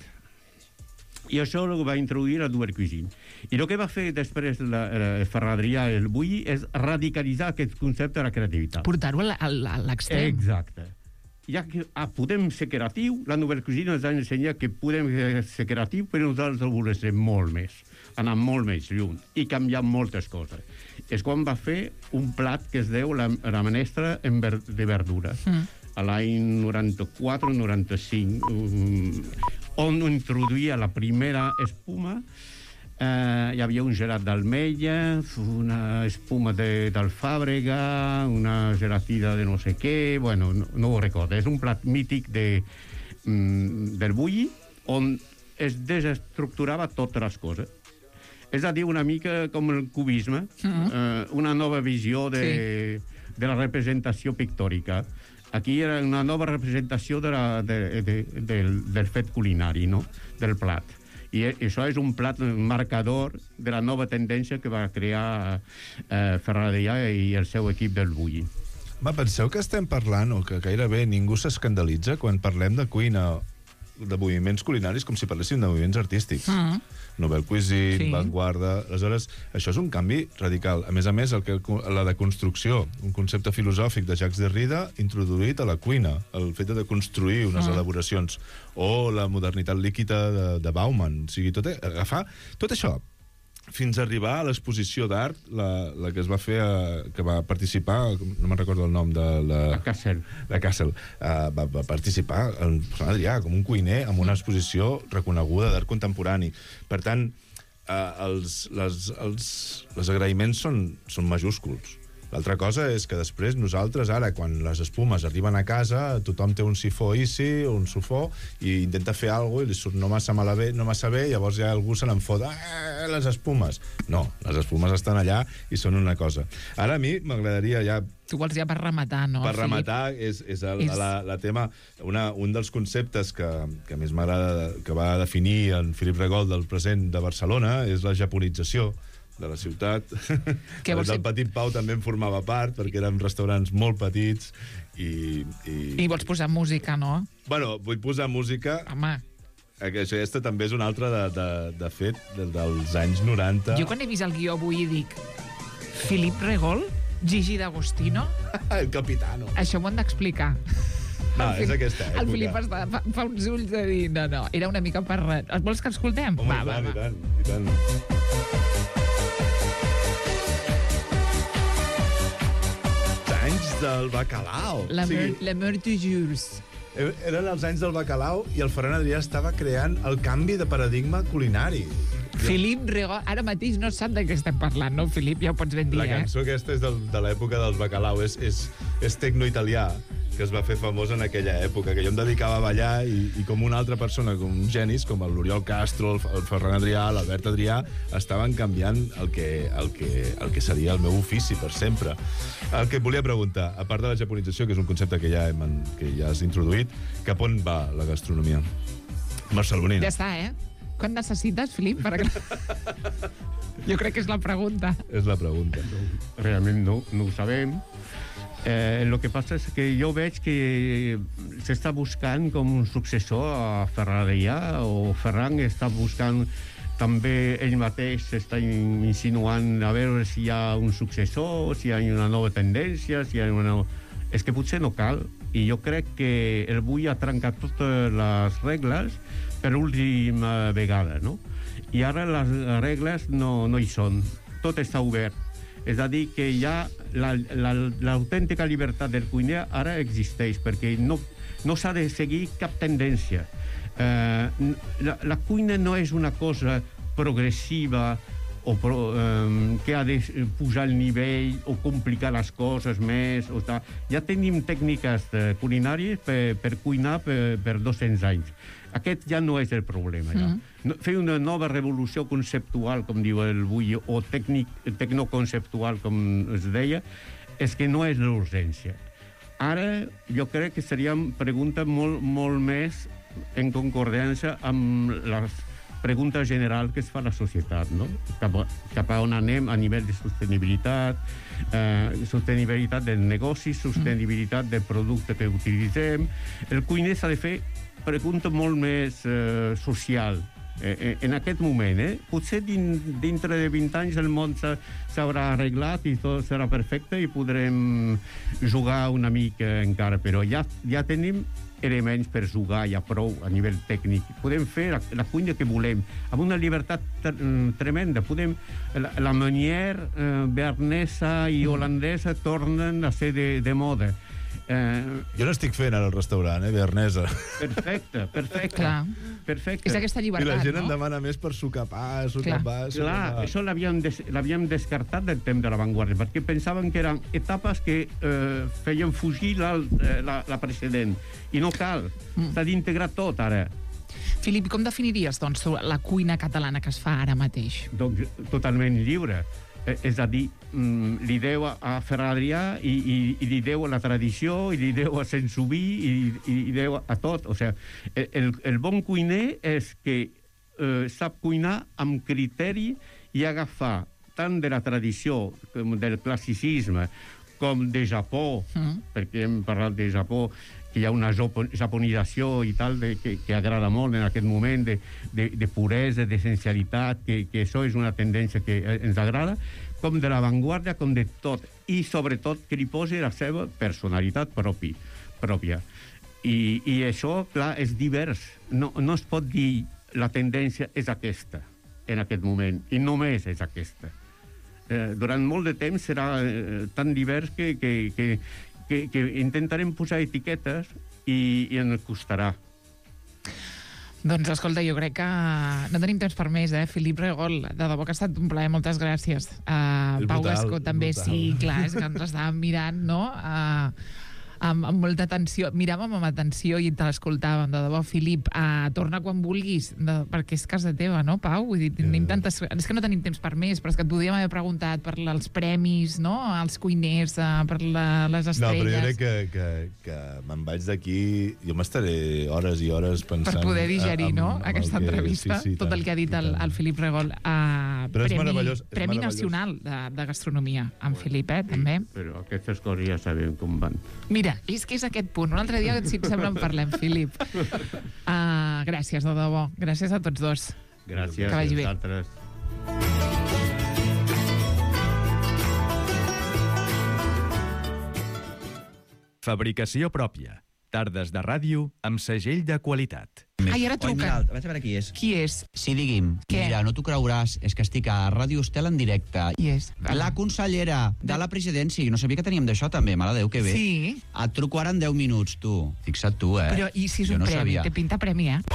I això ho va introduir la nouvelle cuisine. I el que va fer després la, la Ferran Adrià i el Bouilly és radicalitzar aquest concepte de la creativitat. Portar-ho a l'extrem. Exacte. Ja que ah, podem ser creatiu, la nouvelle cuisine ens ha ensenyat que podem ser creatiu, però nosaltres ho volem ser molt més, anar molt més lluny i canviar moltes coses. És quan va fer un plat que es deu la, la menestra en ver, de verdures. Mm. A l'any noranta-quatre noranta-cinc, um, on introduïa la primera espuma. Eh, hi havia un gelat d'almeia, una espuma de, d'alfàbrega, una gelatina de no sé què, bueno, no, no ho recordo. És un plat mític de, mm, del Bouilly, on es desestructurava totes les coses. És a dir, una mica com el cubisme, mm-hmm. eh, una nova visió de, sí. de la representació pictòrica. Aquí era una nova representació de la, de, de, del, del fet culinari, no? Del plat. I això és un plat marcador de la nova tendència que va crear eh, Ferran Adrià i el seu equip del Bouilly. Ma, penseu que estem parlant, o que gairebé ningú s'escandalitza quan parlem de cuina de moviments culinaris com si parléssim de moviments artístics. Mm. Nouvelle cuisine, Sí. avantguarda... Aleshores, això és un canvi radical. A més a més, el que, la deconstrucció, un concepte filosòfic de Jacques Derrida introduït a la cuina, el fet de construir unes Mm. elaboracions, o la modernitat líquida de, de Bauman. O sigui, tot, agafar tot això fins a arribar a l'exposició d'art, la, la que es va fer, a, que va participar, no me'n recordo el nom de la... A Kassel. La Kassel. Uh, va, va participar en Sant Adrià com un cuiner amb una exposició reconeguda d'art contemporani. Per tant, uh, els, les, els, els agraïments són, són majúsculs. L'altra cosa és que després nosaltres, ara, quan les espumes arriben a casa, tothom té un sifó Easy o un sofó i intenta fer alguna cosa i li surt no massa malament, no massa bé, llavors ja algú se n'enfot, ah, les espumes. No, les espumes estan allà i són una cosa. Ara a mi m'agradaria ja... Tu vols ja per rematar, no, Per Felip? rematar, és, és, el, És- La, la tema, una, un dels conceptes que, que més m'agrada, que va definir en Felip Regol del present de Barcelona, és la japonització de la ciutat. Què vols Del dir? Petit Pau també en formava part, perquè eren restaurants molt petits i... i... I vols posar música, no? Bueno, vull posar música... Home, Aquesta també és una altra, de, de, de fet, de, dels anys noranta. jo quan he vist el guió avui dic Felip Regol, Gigi D'Agostino, El capitano. això m'ho han d'explicar. No, El és Felip- aquesta època. El Felip està, fa, fa uns ulls de dir, no, no, era una mica per... Vols que escoltem? Home, va, i va, tant, va. i tant, i tant. Anys del bacalao. La, O sigui, mer, la mer de jours. eren els anys del bacalao i el Ferran Adrià estava creant el canvi de paradigma culinari. Felip Regol, ara mateix no sap de què estem parlant, no, Felip? Ja ho pots ben dir, La eh? cançó aquesta és del, de l'època del bacalao, és, és, és tecno-italià, que es va fer famós en aquella època, que jo em dedicava a ballar i, i com una altra persona, com uns genis, com l'Oriol Castro, el, el Ferran Adrià, l'Albert Adrià, estaven canviant el que, el, que, el que seria el meu ofici per sempre. El que et volia preguntar, a part de la japonització, que és un concepte que ja, hem, que ja has introduït, cap on va la gastronomia barcelonina? Ja està, eh? Quan necessites, Felip? Per... Jo crec que és la pregunta. És la pregunta. Realment no, no ho sabem. Eh, lo que passa és que jo veig que s'està buscant com un successor a Ferran Adrià, o Ferran està buscant també ell mateix s'està insinuant a veure si hi ha un successor, si hi ha una nova tendència, si hi ha una nova... És que potser no cal, i jo crec que el Vull ha trencat totes les regles per última vegada, no? I ara les regles no, no hi són, tot està obert. És a dir, que ja l'autèntica llibertat del cuiner ara existeix, perquè no, no s'ha de seguir cap tendència. Eh, la, la cuina no és una cosa progressiva o pro, eh, que ha de pujar el nivell o complicar les coses més. O tal. Ja tenim tècniques eh, culinàries per, per cuinar per, per dos-cents anys. Aquest ja no és el problema. Ja. Mm. No, fer una nova revolució conceptual, com diu el Vull, o tècnic, tecnoconceptual, com es deia, és que no és l'urgència. Ara, jo crec que seria una pregunta molt, molt més en concordància amb les pregunta general que es fa a la societat, no? Cap a, cap a on anem a nivell de sostenibilitat, eh, sostenibilitat del negoci, sostenibilitat del producte que utilitzem. El cuiner s'ha de fer pregunta molt més eh, social. Eh, en aquest moment, eh? Potser din, dintre de vint anys el món s'haurà arreglat i tot serà perfecte i podrem jugar una mica encara, però ja, ja tenim elements per jugar, ja prou a nivell tècnic. Podem fer la, la cuina que volem, amb una llibertat tremenda. Podem, la, la Meunier eh, bearnesa i holandesa tornen a ser de, de moda. Eh, Jo n'estic fent ara al restaurant, eh, bearnesa. perfecte, perfecte. Clar. Perfecte. És aquesta I llibertat, la gent no? en demana més per sucar pa, sucar pa, sucar Clar, pa. això l'havíem des, l'havíem descartat del temps de l'avantguarda, perquè pensaven que eren etapes que eh, feien fugir la, la, la precedent. I no cal. Mm. S'ha d'integrar tot, ara. Filip, com definiries, doncs, la cuina catalana que es fa ara mateix? Doncs totalment lliure. Eh, és a dir, mm, li deu a Ferran Adrià i, i, i li deu a la tradició, i li deu a Sensoví, i, i li deu a tot. O sigui, el, el bon cuiner és que eh, sap cuinar amb criteri i agafar tant de la tradició com del classicisme com de Japó, mm. perquè hem parlat de Japó, que hi ha una japonització i tal, de, que, que agrada molt en aquest moment, de, de, de puresa, d'essencialitat, que, que això és una tendència que ens agrada, com de l'avantguarda, com de tot. I, sobretot, que li posi la seva personalitat propi, pròpia. I, I això, clar, és divers. No, no es pot dir la tendència és aquesta, en aquest moment, i només és aquesta. Eh, durant molt de temps serà eh, tan divers que, que, que Que, que intentarem posar etiquetes i, i ens costarà. Doncs, escolta, jo crec que no tenim temps per més, eh? Filip Regol, de debò que ha estat un plaer, moltes gràcies. Uh, Pau Gascó, també, brutal. Sí, clar, és que ens estàvem mirant, no?, uh, amb, amb molta atenció. Miràvem amb atenció i te l'escoltàvem, de debò. Filip, uh, torna quan vulguis, de, perquè és casa teva, no, Pau? Vull dir, tenim tantes... És que no tenim temps per més, però és que et podíem haver preguntat per els premis, no?, els cuiners, uh, per la, les estrelles... No, però jo crec que, que, que me'n vaig d'aquí... Jo m'estaré hores i hores pensant... Per poder digerir, amb, no?, amb aquesta que... entrevista, sí, sí, tot tant, el que ha dit el, el Filip Regol. Uh, però és premi, meravellós. És premi meravellós. Nacional de, de Gastronomia, amb Filip, eh, també. Però aquestes coses ja sabem com van. Mira, és que és aquest punt. Un altre dia, si et sembla, en parlem, Filip. Uh, gràcies, de debò. Gràcies a tots dos. Gràcies que vagi bé. a vosaltres. Fabricació pròpia. Tardes de ràdio amb segell de qualitat. Ai, ara truca. Vaig a veure qui és. Qui és? Sí, digui'm. Què? Mira, no t'ho creuràs, és que estic a Ràdio Estel en directe. Qui és? La consellera de la presidència. Jo no sabia que teníem d'això, també. Mare de Déu, que bé. Sí. Et truco ara en deu minuts, tu. Fixa't tu, eh? Però i si és jo un no premi? Sabia. Té pinta premi, eh?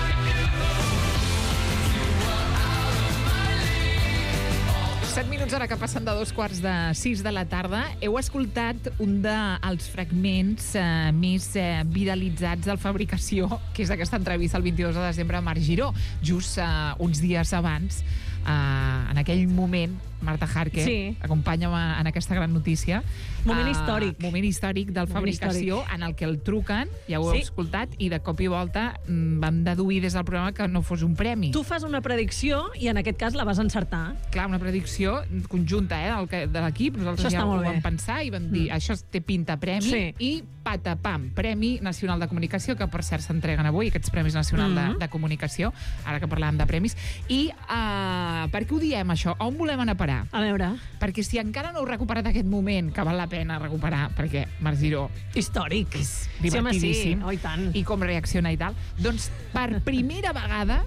set minuts ara que passen de dos quarts de sis de la tarda. Heu escoltat un dels fragments eh, més eh, viralitzats del Fabricació, que és aquesta entrevista el vint-i-dos de desembre a Marc Giró. Just eh, uns dies abans, eh, en aquell moment, Marta Harker, sí. acompanya'm en aquesta gran notícia. Moment Uh, històric. Moment històric del Moment Fabricació, històric. en el que el truquen, ja ho Sí. heu escoltat, i de cop i volta mm, vam deduir des del programa que no fos un premi. Tu fas una predicció i en aquest cas la vas encertar. Clar, una predicció conjunta, eh, del que- de l'equip. Nosaltres Això ja està ho molt vam bé. pensar i vam dir, Mm. això té pinta premi, Sí. i patapam, Premi Nacional de Comunicació, que per cert s'entreguen avui, aquests Premis Nacional Mm-hmm. de, de Comunicació, ara que parlàvem de premis. I uh, per què ho diem, això? On volem anar a parar? A veure, Perquè si encara no heu recuperat aquest moment, que val la pena recuperar, perquè Marc Giró històric. és Sí, home, sí. divertidíssim, Oh, i tant. i com reacciona i tal, doncs per primera vegada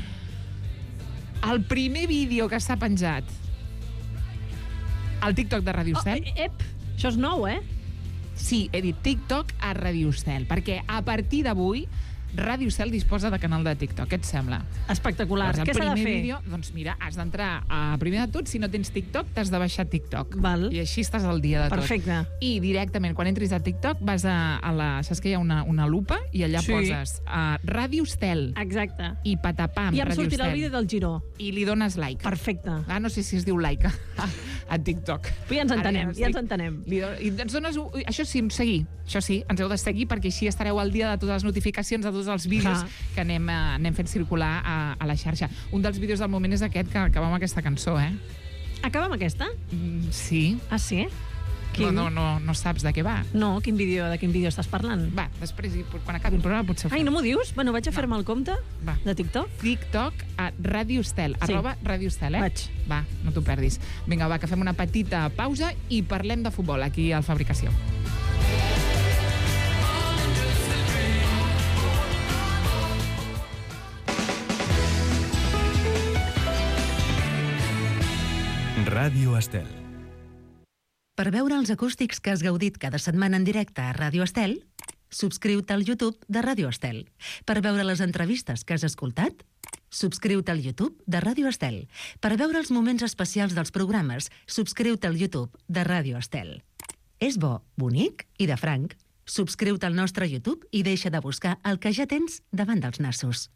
el primer vídeo que s'ha penjat al TikTok de Ràdio Oh, Estel, ep, això és nou, eh? sí, he dit TikTok a Ràdio Estel, perquè a partir d'avui Ràdio Estel disposa de canal de TikTok, què et sembla? Espectacular. Doncs el Què s'ha de primer fer? vídeo, doncs mira, has d'entrar a primer de tot, si no tens TikTok, t'has de baixar TikTok. Val. I així estàs al dia de tot. Perfecte. I directament, quan entris a TikTok, vas a, a la... Saps que hi ha una, una lupa? I allà Sí. poses uh, Ràdio Estel. Exacte. I patapam, I em Ràdio sortirà el Estel. vídeo del Giró. I li dones like. Perfecte. Ah, no sé si es diu like a, a TikTok. Però ja ens Ara entenem, no ja ens estic- entenem. Li do... I ens dones... un- Això sí, seguir. Això sí, ens heu de seguir perquè així estareu al dia de totes les notificacions, de tots els vídeos Clar. que anem, eh, anem fent circular a, a la xarxa. Un dels vídeos del moment és aquest, que acaba amb aquesta cançó, eh? Acaba amb aquesta? Mm, sí. Ah, sí? No, Quin? no, no, no saps de què va. No, quin vídeo, de quin vídeo estàs parlant? Va, després, i quan acabi el programa, potser ho Ai, fem. no m'ho dius? Bueno, vaig a fer-me el compte Va. de TikTok. TikTok a Ràdio Estel, Sí. arroba Ràdio Estel, eh? Vaig. Va, no t'ho perdis. Vinga, va, que fem una petita pausa i parlem de futbol aquí al Fabricació. Ràdio Estel. Per veure els acústics que has gaudit cada setmana en directe a Ràdio Estel, subscriu-te al YouTube de Ràdio Estel. Per veure les entrevistes que has escoltat, subscriu-te al YouTube de Ràdio Estel. Per veure els moments especials dels programes, subscriu-te al YouTube de Ràdio Estel. És bo, bonic i de franc. Subscriu-te al nostre YouTube i deixa de buscar el que ja tens davant dels nassos.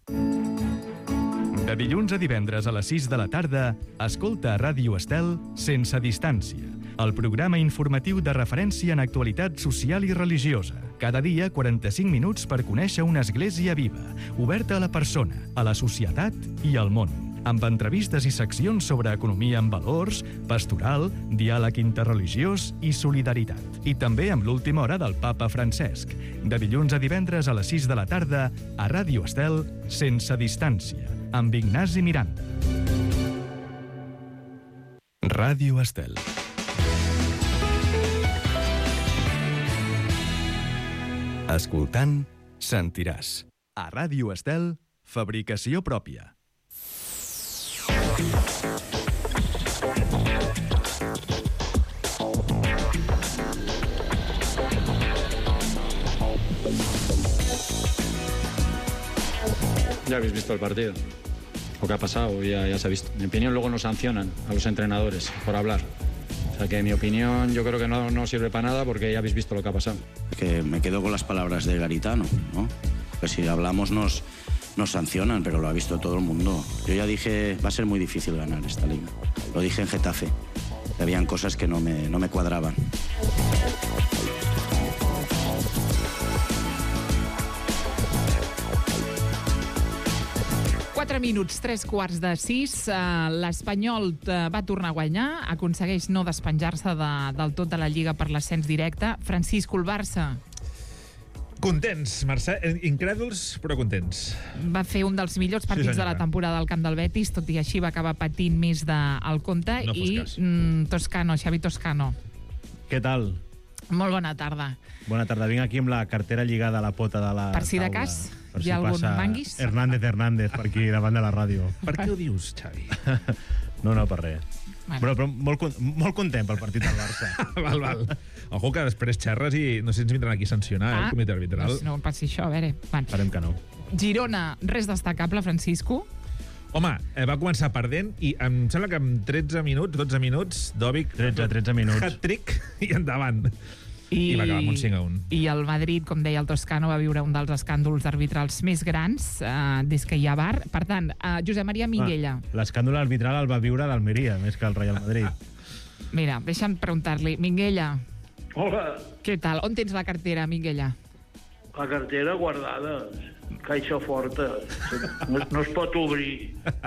De dilluns a divendres a les sis de la tarda, escolta a Ràdio Estel Sense Distància, el programa informatiu de referència en actualitat social i religiosa. Cada dia, quaranta-cinc minuts per conèixer una església viva, oberta a la persona, a la societat i al món. amb entrevistes i seccions sobre economia amb valors, pastoral, diàleg interreligiós i solidaritat. I també amb l'última hora del papa Francesc, de dilluns a divendres a les sis de la tarda a Ràdio Estel, Sense Distància, amb Ignasi Miranda. Ràdio Estel. Escoltant, sentiràs. A Ràdio Estel, fabricació pròpia. Ya habéis visto el partido. Lo que ha pasado ya, ya se ha visto. En mi opinión, luego no sancionan a los entrenadores por hablar. O sea que en mi opinión yo creo que no, no sirve para nada porque ya habéis visto lo que ha pasado. Que me quedo con las palabras de Garitano, ¿no? Que si hablamos nos, nos sancionan, pero lo ha visto todo el mundo. Yo ya dije, va a ser muy difícil ganar esta liga. Lo dije en Getafe. Habían cosas que no me, no me cuadraban. quatre minuts, tres quarts de sis. L'Espanyol va tornar a guanyar, aconsegueix no despenjar-se de, del tot de la Lliga per l'ascens directe. Francisco, el Barça. Contents, Mercè. Incrèduls, però contents. Va fer un dels millors partits sí, de la temporada al camp del Betis, tot i així va acabar patint més del compte. No I mm, Toscano, Xavi Toscano. Què tal? Molt bona tarda. Bona tarda. Vinc aquí amb la cartera lligada a la pota de la Per si de cas, hi ha algun manguis? Hernández Hernández, per aquí, davant de la ràdio. Per què ho dius, Xavi? No, no, per res. Bueno. Però, però molt, molt content pel partit del Barça. Val, val. Ojo que després xerres i no sé si ens vindran aquí a sancionar, ah, eh, el comitè arbitral. No, no passi això, a veure. Van. Farem que no. Girona, res destacable, Francisco? Home, eh, va començar perdent i em sembla que en tretze minuts, dotze minuts, Dòvic... tretze, tretze minuts. Hat-trick i endavant. I, I va acabar amb un cinc a un. I el Madrid, com deia el Toscano, va viure un dels escàndols arbitrals més grans eh, des que hi ha V A R. Per tant, eh, Josep Maria Minguella. Ah, l'escàndol arbitral el va viure l'Almeria, més que el Real Madrid. Mira, deixa'm preguntar-li. Minguella. Hola. Què tal? On tens la cartera, Minguella? La cartera guardada. Caixa forta. No, no es pot obrir.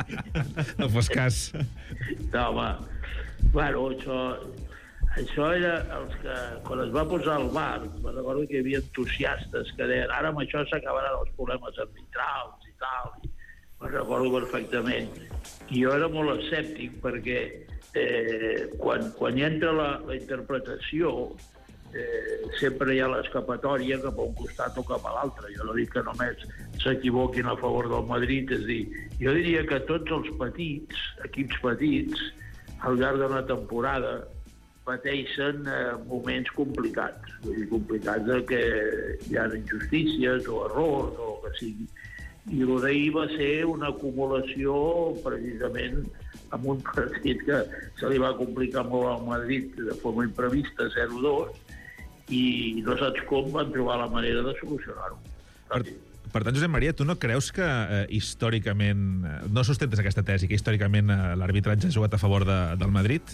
No fos cas. No, home. Bueno, això... Això era els que, quan es va posar al V A R, me recordo que hi havia entusiastes que deien ara amb això s'acabaran els problemes arbitrals i tal. Me'n recordo perfectament. I jo era molt escèptic perquè eh, quan, quan hi entra la, la interpretació eh, sempre hi ha l'escapatòria cap a un costat o cap a l'altre. Jo no dic que només s'equivoquin a favor del Madrid, és dir, jo diria que tots els petits, equips petits, al llarg d'una temporada pateixen eh, moments complicats. Vull dir, complicats de que hi ha injustícies o errors o que sigui. I el d'ahir va ser una acumulació precisament amb un partit que se li va complicar molt al Madrid de forma imprevista, zero dos, i no saps com van trobar la manera de solucionar-ho. Per, per tant, Josep Maria, tu no creus que eh, històricament, eh, no sustentes aquesta tesi, que històricament eh, l'arbitratge ha jugat a favor de, del Madrid?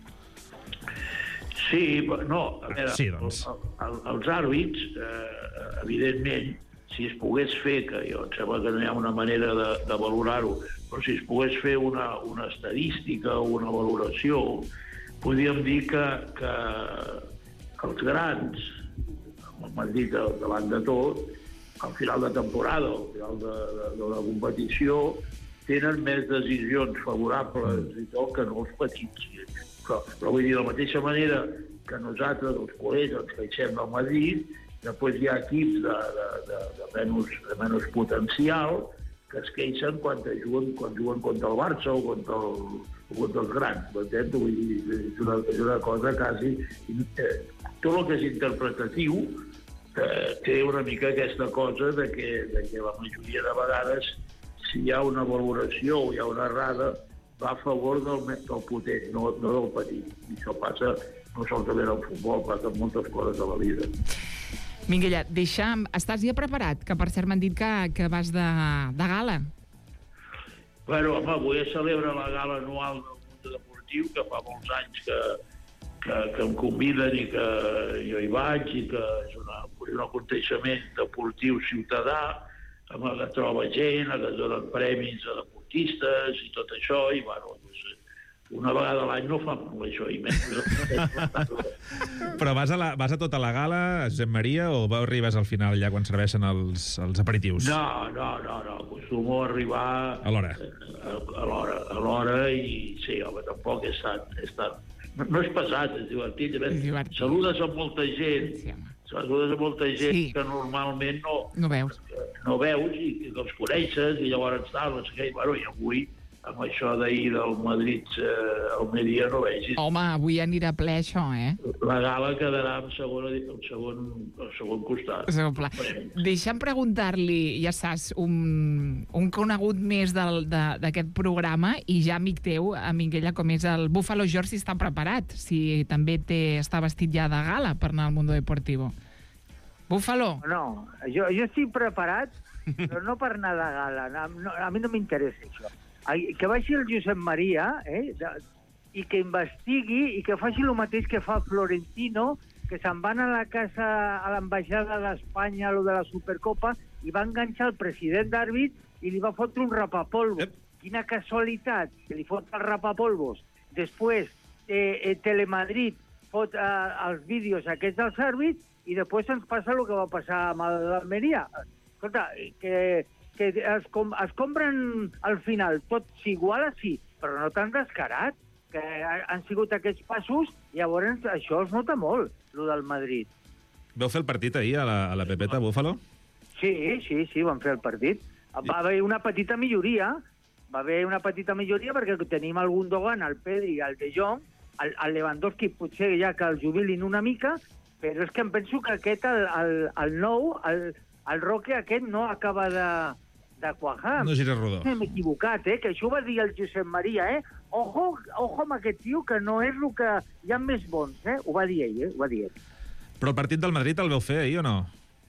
Sí, no, a veure, sí, doncs. el, el, els àrbits, eh, evidentment, si es pogués fer, que jo em sembla que no hi ha una manera de, de valorar-ho, però si es pogués fer una, una estadística o una valoració, podríem dir que, que els grans, el Madrid davant de tot, al final de temporada, al final de, de, de la competició, tenen més decisions favorables i tot que no els petits. Però, però vull dir, de la mateixa manera que nosaltres, els col·legs, ens queixem del Madrid, després hi ha equips de, de, de, de, menys, de menys potencial que es queixen quan juguen, quan juguen contra el Barça o contra, el, o contra els grans, m'entens? Vull dir, és una, és una cosa quasi... Eh, tot el que és interpretatiu eh, té una mica aquesta cosa de que, de que la majoria de vegades, si hi ha una valoració o hi ha una errada, va a favor del, del potent, no, no del petit. I això passa no solament al futbol, passa en moltes coses de la vida. Minguella, deixa'm... Estàs ja preparat? Que per cert m'han dit que, que vas de, de gala. Bueno, home, avui es celebra la gala anual del món deportiu, que fa molts anys que, que, que em conviden i que jo hi vaig, i que és una, un aconteixement deportiu ciutadà, amb què troba gent, que es donen premis a deportistes, independentistes i tot això, i bueno, una vegada a l'any no fa molt això, i menys. Però vas a, la, vas a tota la gala, a Josep Maria, o arribes al final ja quan serveixen els, els aperitius? No, no, no, no, acostumo a arribar... A l'hora? A, a l'hora, a l'hora, i sí, home, tampoc he estat... He estat no, no és pesat, és divertit. És divertit. Saludes a molta gent, sí, saludes a molta gent sí. que normalment no... No veus. No veus, i que els coneixes, i llavors tal, no sé què, i bueno, i avui... amb això d'ahir del Madrid eh, Almeria no vegis. Home, avui anirà ple això, eh? La gala quedarà en segon, en segon, en segon costat. Segon pla. Deixa'm preguntar-li, ja saps, un, un conegut més d'aquest programa, i ja amic teu, a Minguella, com és el Búfalo George, si està preparat, si també té, està vestit ja de gala per anar al Mundo Deportivo. Búfalo? No, jo, jo estic preparat, però no per anar de gala. No, a mi no m'interessa això. Que vagi el Josep Maria eh, de, i que investigui i que faci el mateix que fa Florentino, que se'n van a la casa, a l'ambaixada d'Espanya, lo de la Supercopa, i va enganxar el president d'àrbit i li va fotre un rapapolvos. Yep. Quina casualitat, que li fot el rapapolvos. Després, eh, eh, Telemadrid fot eh, els vídeos aquests dels àrbits i després ens passa el que va passar amb l'Almeria. Escolta, que... que es, com, es compren al final tots igual, sí, però no tan descarat, que han sigut aquests passos, i llavors això es nota molt, el del Madrid. Vau fer el partit ahir a la, a la Pepeta, Búfalo? Sí, sí, sí, vam fer el partit. Va haver una petita milloria, va haver una petita milloria perquè tenim el Gundogan, el Pedri, el De Jong, el, el Lewandowski potser ja que el jubilin una mica, però és que em penso que aquest, el, el, el nou, el, el Roque aquest no acaba de... de quajar. No gira rodó. M'he equivocat, eh? Que això ho va dir el Josep Maria, eh? Ojo, ojo amb aquest tio, que no és el que hi ha més bons, eh? Ho va dir ell, eh? Ho va dir ell. Però el partit del Madrid el veu fer ahir o no?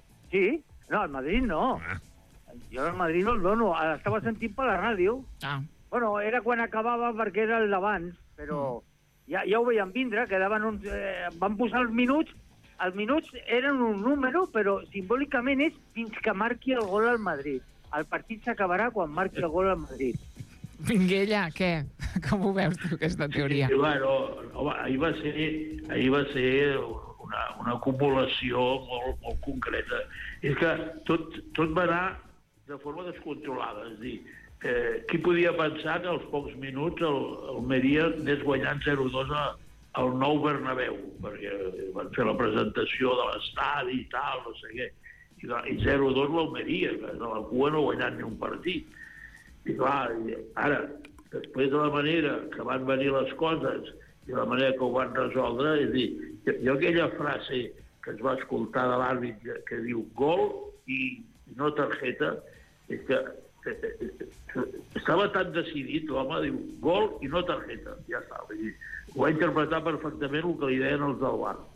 Sí. No, el Madrid no. Ah. Jo el Madrid no el dono. L'estava sentint per la ràdio. Ah. Bueno, era quan acabava perquè era el d'abans, però mm. ja, ja ho veiem vindre, quedaven uns... Eh, van posar els minuts, els minuts eren un número, però simbòlicament és fins que marqui el gol al Madrid. El partit s'acabarà quan marqui el gol al Madrid. Minguella, què? Com ho veus tu, aquesta teoria? Sí, bueno, home, ahir va ser, ahir va ser una, una acumulació molt, molt concreta. És que tot, tot va anar de forma descontrolada. És a dir, eh, qui podia pensar que als pocs minuts el, el Almeria anés guanyant zero dos a, al nou Bernabéu, perquè van fer la presentació de l'estadi i tal, no sé què. I zero dos l'Almeria, que de la cua no ha guanyat ni un partit. I clar, ara, després de la manera que van venir les coses i la manera que ho van resoldre, és dir, jo aquella frase que es va escoltar de l'àrbit que, que diu gol i no targeta, és que eh, eh, estava tan decidit, l'home diu gol i no targeta, ja està. Vull dir, ho va interpretar perfectament el que li deien els del bar.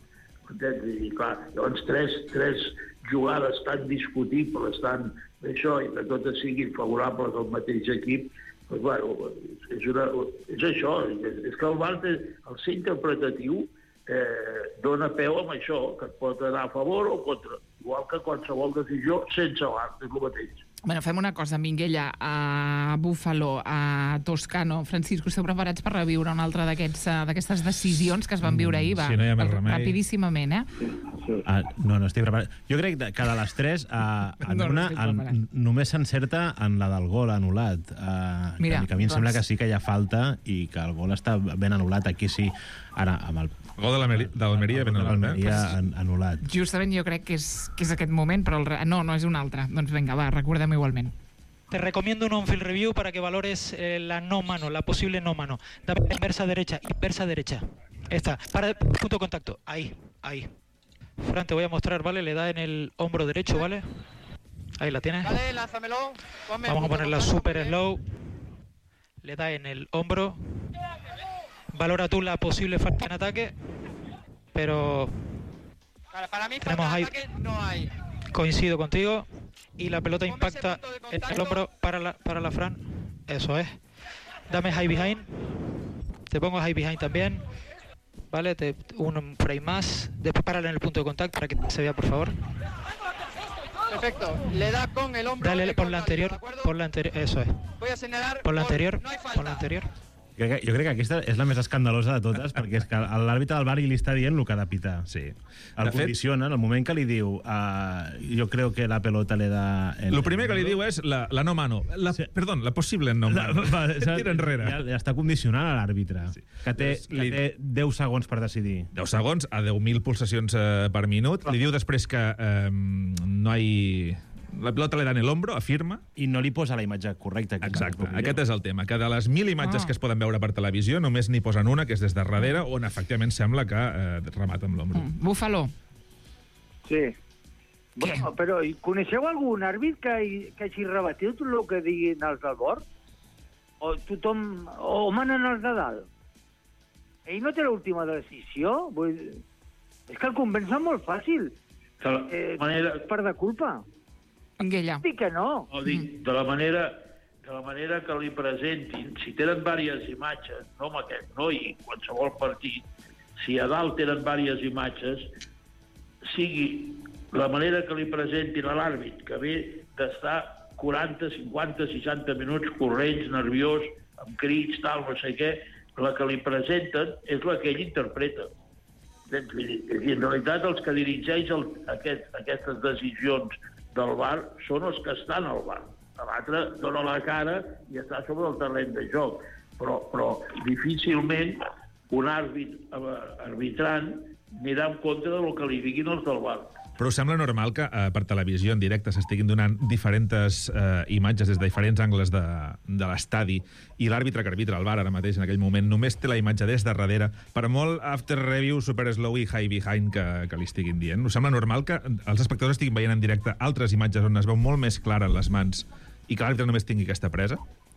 I clar, llavors tres, tres jugades tan discutibles, tan això, i que totes siguin favorables al mateix equip, doncs, bueno, és, una, és això, és, és que el bar, el ser interpretatiu, eh, dona peu amb això, que et pot anar a favor o contra, igual que qualsevol decisió sense bar, és el mateix. Bueno, fem una cosa, Minguella, a Búfalo, a Toscano, Francisco, esteu preparats per reviure una altra d'aquestes decisions que es van viure ahir? Va, sí, no hi ha més remei. Rapidíssimament, eh? Uh, no, no estic preparat. Jo crec que de les tres, uh, en no, una, no en, només s'encerta en la del gol anul·lat. Uh, Mira, que a mi em doncs... sembla que sí que hi ha falta i que el gol està ben anul·lat. Aquí sí, ara, amb el... El gol de l'Almeria ben anul·lat. Eh? anul·lat. Justament jo crec que és, que és aquest moment, però el... no, no és un altre. Doncs vinga, va, recordem igualment. Te recomiendo un on-field review para que valores eh, la no mano, la posible no mano. Dame inversa derecha, inversa derecha. Esta, para el punto de contacto. Ahí, ahí. Fran, te voy a mostrar, ¿vale? Le da en el hombro derecho, ¿vale? Ahí la tienes. Vale, lánzamelo. Ponme Vamos a ponerla super slow. Le da en el hombro. Valora tú la posible falta en ataque. Pero... Para, para mí tenemos falta ahí... en ataque no hay. Coincido contigo. Y la pelota impacta en el hombro para la, para la Fran. Eso es. Dame high behind. Te pongo high behind también. Vale, te, un frame más. Después párala en el punto de contacto para que se vea, por favor. Perfecto. Le da con el hombro. Dale por la anterior, por la anterior, eso es. Voy a señalar. Por la gol. anterior, No hay falta. por la anterior. Crec que, jo crec que aquesta és la més escandalosa de totes, perquè és que l'àrbitre del bar li està dient el que ha de pitar. Sí. El condiciona, en el moment que li diu uh, jo creo que la pelota le da... El primer que li diu és la, la no mano. La, sí. Perdón, la possible no mano. La, va, tira enrere. Ja, ja està condicionant a l'àrbitre, sí. que, té, que li... té deu segons per decidir. deu segons a deu mil pulsacions eh, per minut. Li diu després que eh, no hi... La pelota le dan el hombro, afirma. I no li posa la imatge correcta. Exacte, aquest és el tema. Que de les mil imatges ah. que es poden veure per televisió, només n'hi posen una, que és des de darrere, on efectivament sembla que eh, remata amb l'hombro. Mm. Búfalo. Sí. Bueno, però coneixeu algun àrbit que, que hagi rebatit tot el que diguin els del bord? O tothom... O manen els de dalt? Ell no té l'última decisió? Vull... És que el convencen molt fàcil. Eh, manera... Per de culpa. Anguella. Dic que no. No, dic, de la manera, de la manera que li presentin, si tenen diverses imatges, no amb aquest, no, i qualsevol partit, si a dalt tenen diverses imatges, sigui la manera que li presentin a l'àrbit, que ve d'estar quaranta, cinquanta, seixanta minuts corrents, nerviós, amb crits, tal, no sé què, la que li presenten és la que ell interpreta. I en realitat els que dirigeix el, aquest, aquestes decisions del bar són els que estan al bar. L'altre dona la cara i està sobre el terreny de joc. Però, però difícilment un àrbit arbitrant anirà en contra del que li diguin els del bar. Però us sembla normal que eh, per televisió en directe s'estiguin donant diferents eh, imatges des de diferents angles de, de l'estadi i l'àrbitre que arbitra el bar ara mateix en aquell moment només té la imatge des de darrere per molt after review, super slow i high behind que, que li estiguin dient? Us sembla normal que els espectadors estiguin veient en directe altres imatges on es veu molt més clara les mans i que l'àrbitre només tingui aquesta presa?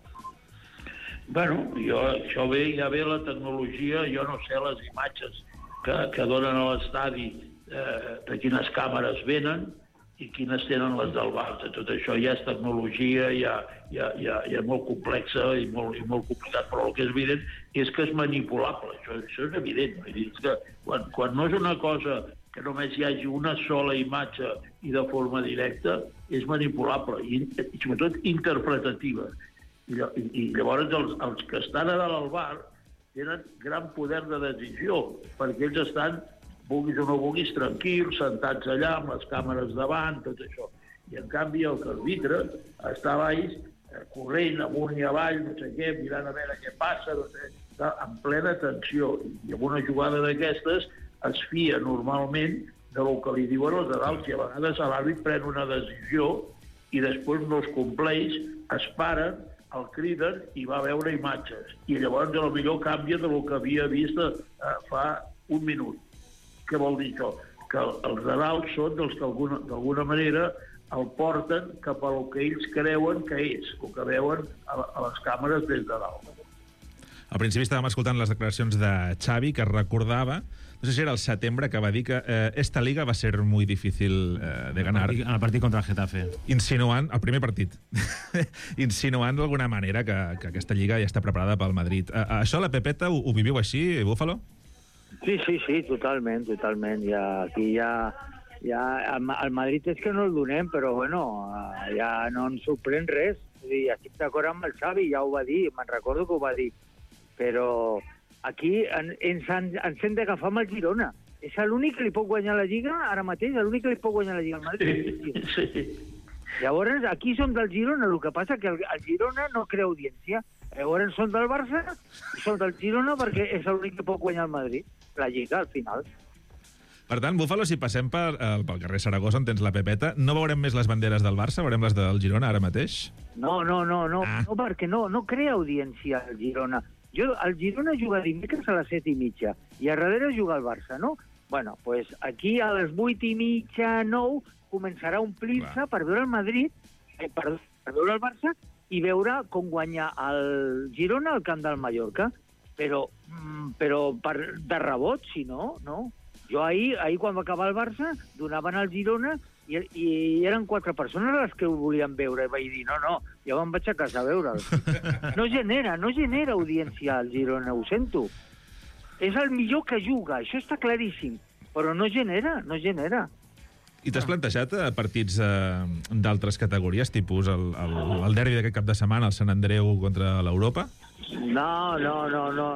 Bueno, jo, això ve, ja ve la tecnologia, jo no sé les imatges que, que donen a l'estadi Eh, de quines càmeres venen i quines tenen les del bar. Tot això ja és tecnologia, ja, ja, ja, ja és molt complexa i molt, i molt complicat, però el que és evident és que és manipulable, això, això és evident. Vull dir, és que quan, quan no és una cosa que només hi hagi una sola imatge i de forma directa, és manipulable i, i sobretot interpretativa. I, i, i llavors els, els que estan a dalt al bar tenen gran poder de decisió, perquè ells estan vulguis o no vulguis, tranquils, sentats allà, amb les càmeres davant, tot això. I, en canvi, el que arbitra està a baix, eh, corrent amunt i avall, no sé què, mirant a veure què passa, no sé, està en plena tensió. I en una jugada d'aquestes es fia normalment de lo que li diuen els de dalt, i a vegades l'àrbit pren una decisió i després no es compleix, es paren, el criden i va veure imatges. I llavors, potser canvia de lo que havia vist eh, fa un minut. Què vol dir això? Que els de dalt són dels que d'alguna manera el porten cap al que ells creuen que és, o que veuen a les càmeres des de dalt. Al principi estàvem escoltant les declaracions de Xavi, que recordava, no sé si era el setembre, que va dir que eh, esta liga va ser muy difícil eh, de ganar. En el partit contra el Getafe. Insinuant, el primer partit, insinuant d'alguna manera que, que aquesta lliga ja està preparada pel Madrid. Eh, això la Pepeta ho, ho viviu així, Búfalo? Sí, sí, sí, totalment, totalment. Ja, aquí ja, ja... El Madrid és que no el donem, però bueno, ja no ens sorprèn res. És dir, estic d'acord amb el Xavi, ja ho va dir, me'n recordo que ho va dir. Però aquí ens, ens hem d'agafar amb el Girona. És l'únic que li pot guanyar la Lliga, ara mateix, l'únic que li pot guanyar la Lliga al Madrid. Sí, sí. Llavors, aquí som del Girona, el que passa que el, el Girona no crea audiència. Llavors són del Barça i són del Girona perquè és l'únic que pot guanyar el Madrid, la Lliga, al final. Per tant, Búfalo, si passem per, eh, pel carrer Saragossa, on tens la Pepeta, no veurem més les banderes del Barça? Veurem les del Girona ara mateix? No, no, no, no, ah. no perquè no, no crea audiència el Girona. Jo, el Girona juga dimecres a les set i mitja i a darrere juga el Barça, no? Bueno, pues aquí a les vuit i mitja, nou, començarà a omplir-se per veure el Madrid, eh, per, per veure el Barça i veure com guanya el Girona al camp del Mallorca. Però, però per, de rebot, si no, no. Jo ahir, ahir quan va acabar el Barça, donaven al Girona i, i eren quatre persones les que ho volien veure. I vaig dir, no, no, ja me'n vaig a casa a veure'l. No genera, no genera audiència al Girona, ho sento. És el millor que juga, això està claríssim, però no genera, no genera. I t'has plantejat eh, partits eh, d'altres categories, tipus el, el, el derbi d'aquest cap de setmana, el Sant Andreu contra l'Europa? No, no, no, no.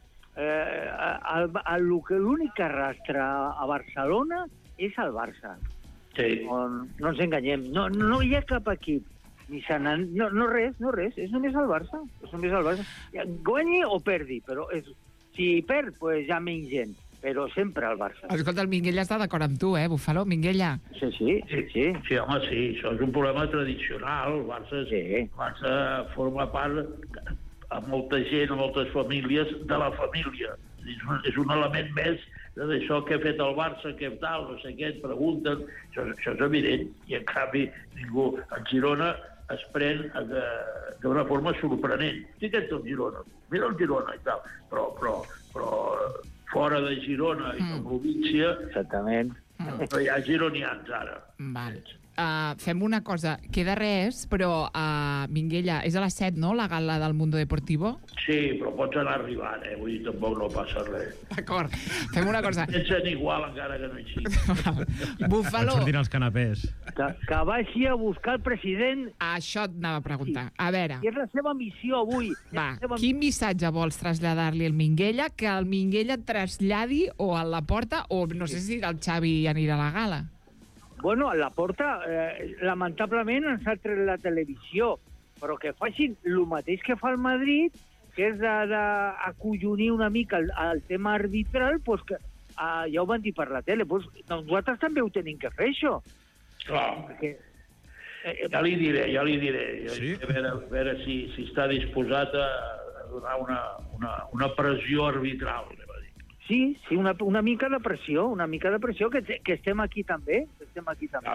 Eh, el, el, l'únic que arrastra a Barcelona és el Barça. Sí. No, no ens enganyem. No, no hi ha cap equip. Ni se no, no res, no res. És només el Barça. És només el Barça. Guanyi o perdi, però és, si perd, pues ja menys gent. Però sempre el Barça. Escolta, el Minguella està d'acord amb tu, eh, Bufalo? Minguella. Sí, sí, sí, sí. Sí, home, sí, això és un problema tradicional. El Barça, sí. el Barça forma part, amb molta gent, amb moltes famílies, de la família. És un, és un element més d'això que ha fet el Barça, que tal, no sé què, et pregunten. Això, això és evident. I, en canvi, ningú... El Girona es pren d'una forma sorprenent. Sí que ets el Girona. Mira el Girona i tal. Però, però, però fora de Girona i la província... Exactament. No hi ha gironians, ara. Val. Uh, fem una cosa, queda res, però uh, Minguella, és a les set, no?, la gala del Mundo Deportivo? Sí, però pots anar arribant, eh? Vull dir, tampoc no passa res. D'acord, fem una cosa. Ets en igual, encara que no hi sigui. Bufalo. Vaig sortir els canapés. Que, que vagi a buscar el president... Això et anava a preguntar. A veure... I és la seva missió avui. Va, quin missatge vols traslladar-li al Minguella que el Minguella traslladi o a la porta, o no sé si el Xavi anirà a la gala? Bueno, a la porta, eh, lamentablement ens ha tret la televisió, però que facin el mateix que fa el Madrid, que és d'acollonir una mica el, el tema arbitral, pues que, uh, ja ho van dir per la tele, pues, nosaltres també ho tenim que fer, això. Clar. Perquè, eh, ja li diré, ja li diré. Sí? A veure, a veure si, si està disposat a donar una, una, una pressió arbitral. Sí, sí, una, una mica de pressió, una mica de pressió, que, que estem aquí també, que estem aquí també.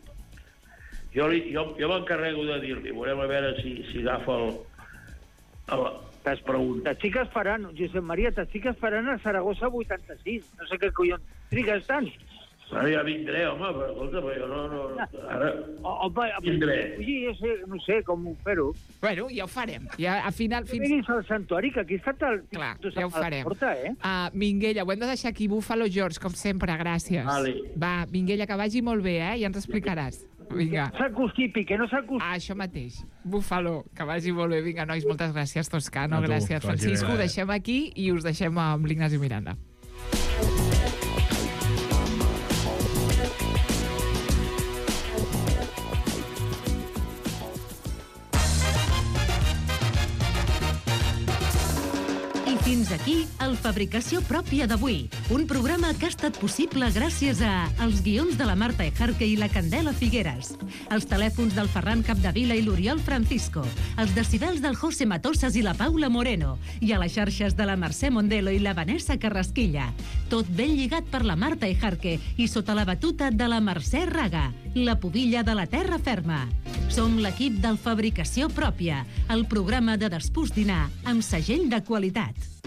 Clar. Jo, li, jo, jo m'encarrego de dir-li, veurem a veure si, si agafa el... el T'estic esperant, Josep Maria, t'estic esperant a Saragossa vuitanta-sis. No sé què collons trigues tant. Ara ja vindré, home, però escolta, però jo no... no ara Home, vindré. Sí, jo sé, no sé com fer-ho. Bueno, ja ho farem. Ja, a final... Fins... Vinguis al santuari, que aquí està tal... Clar, ja ho farem. Porta, eh? uh, Minguella, ho hem de deixar aquí. Bufalo George, com sempre, gràcies. Vale. Va, Minguella, que vagi molt bé, eh? Ja ens explicaràs. Vinga. Que no s'acostipi, que no s'acostipi. Ah, això mateix. Bufalo, que vagi molt bé. Vinga, nois, moltes gràcies, Toscano. Gràcies, Francisco. Ho deixem aquí i us deixem amb l'Ignasi Miranda. Fins aquí el Fabricació Pròpia d'avui, un programa que ha estat possible gràcies a els guions de la Marta Ejarque i la Candela Figueres, els telèfons del Ferran Capdevila i l'Oriol Francisco, els decibels del José Matosas i la Paula Moreno, i a les xarxes de la Mercè Mondelo i la Vanessa Carrasquilla. Tot ben lligat per la Marta Ejarque i sota la batuta de la Mercè Raga, la pubilla de la terra ferma. Som l'equip del Fabricació Pròpia, el programa de despús dinar amb segell de qualitat.